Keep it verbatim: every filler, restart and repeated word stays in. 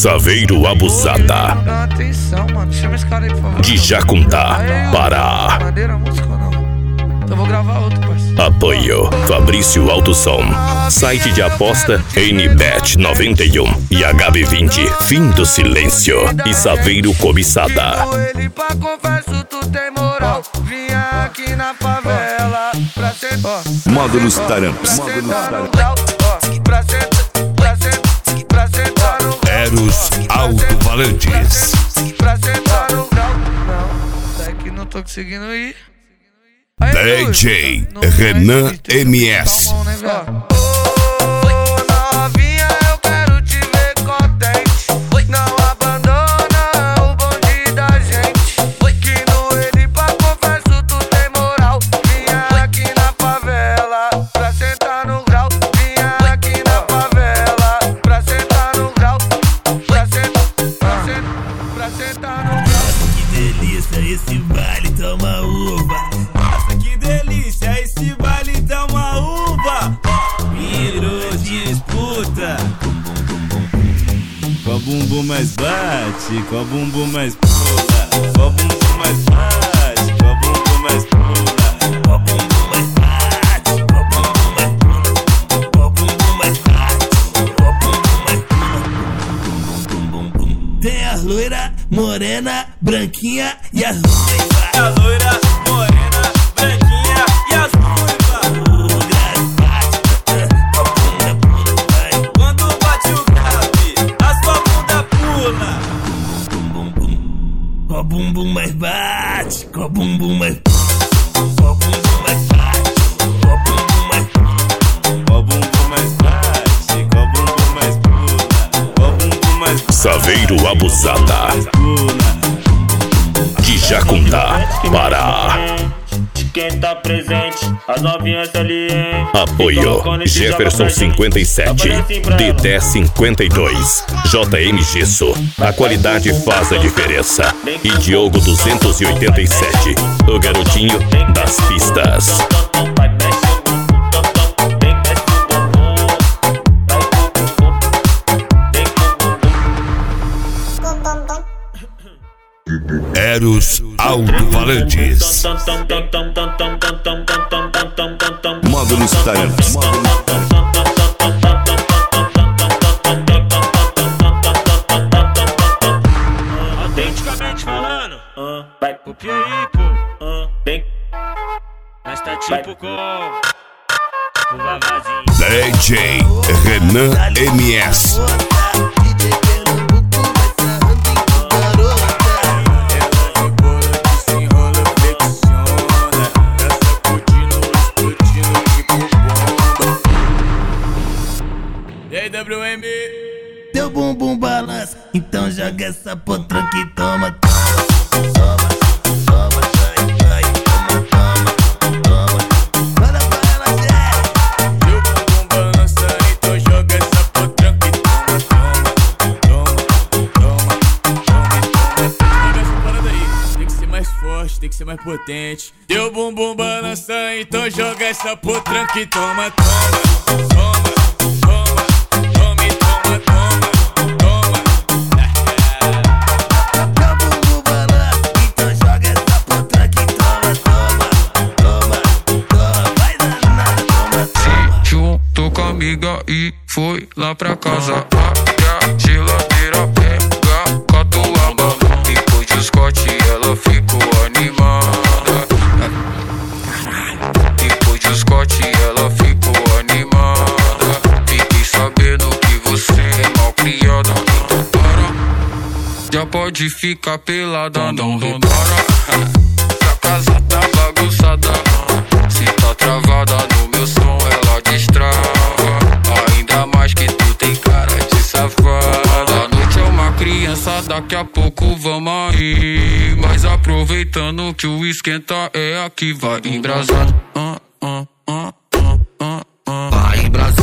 Saveiro Abusada. Dá atenção, mano. Chama esse cara aí, por favor. De Jacundá, Pará. Maneira música ou não? Então eu vou gravar outro, parceiro. Apoio Fabrício Autosom. Site de aposta N Bet noventa e um e H B vinte Fim do Silêncio e Saveiro Cobiçada. Ele pra confesso, tu tem moral. Vinha aqui na favela pra ser. Módulos Taramps. Eros Alto-Falantes. Pra sentar no grau. Não, até que não tô conseguindo ir. Aí, D J não Renan vai, M S. tá bom, né, viado? Ô, novinha, eu quero te ver contente. Não abandona o bonde da gente. Que no ele pra confesso, tu tem moral. Vinha aqui na favela pra sentar no grau. Vinha aqui na favela pra sentar no grau. Pra sentar, pra sentar, pra sentar no grau. Que delícia esse baile, toma uva. Nossa, que delícia esse baile, toma uva. Virou disputa. Qual bumbum mais bate, qual bumbum mais pula. Qual bumbum mais bate, qual bumbum mais pula. Qual bumbum mais bate, qual bumbum mais pula. Qual bumbum mais bate, qual bumbum mais pula. Bum, bum, bum. Tem a loira, morena, branquinha e as ruivas. A loira, morena, branquinha e as ruivas. O grave bate, a bunda pula, vai. Quando bate o grave, a sua bunda pula. Bum, bum, bum. Qual bumbum mais bate, qual bumbum mais pula. Qual bumbum mais bate, qual bumbum mais pula. Qual bumbum mais bate, qual bumbum mais pula. Qual bumbum mais bate. Saveiro Abusada. De Jacundá, Pará. Quem tá presente, as novinhas ali, hein? Apoio Jefferson cinquenta e sete, D dez cinquenta e dois, J M Gesso. A qualidade faz a diferença. E Diogo duzentos e oitenta e sete, o garotinho das pistas. Eros Alto-Falantes. Módulos Taramps. Autenticamente falando, uh, vai copia aí, pô. Uh, bem, mas tá tipo com o vavazinho. D J Renan M S. W M. Teu bumbum balança, então joga essa potranca e toma, toma, toma, toma, vai, vai, toma, toma, toma. Manda pra ela, Zé. Teu bumbum balança, então joga essa potranca e toma, toma, toma, toma, toma, toma. Olha essa parada aí, tem que ser mais forte, tem que ser mais potente. Teu bumbum balança, então joga essa potranca e toma, toma, toma. E foi lá pra casa. Abre a geladeira, pega catuaba. Depois de Scott ela ficou animada. Depois de Scott ela ficou animada. Fiquei sabendo que você é mal criada. Então para, já pode ficar pelada. Não repara, se a casa tá bagunçada, se tá travada no meu som ela destrava. A noite é uma criança, daqui a pouco vamos aí. Mas aproveitando que o esquenta é aqui, vai embrasado. Uh, uh, uh, uh, uh, uh. Vai embrasado.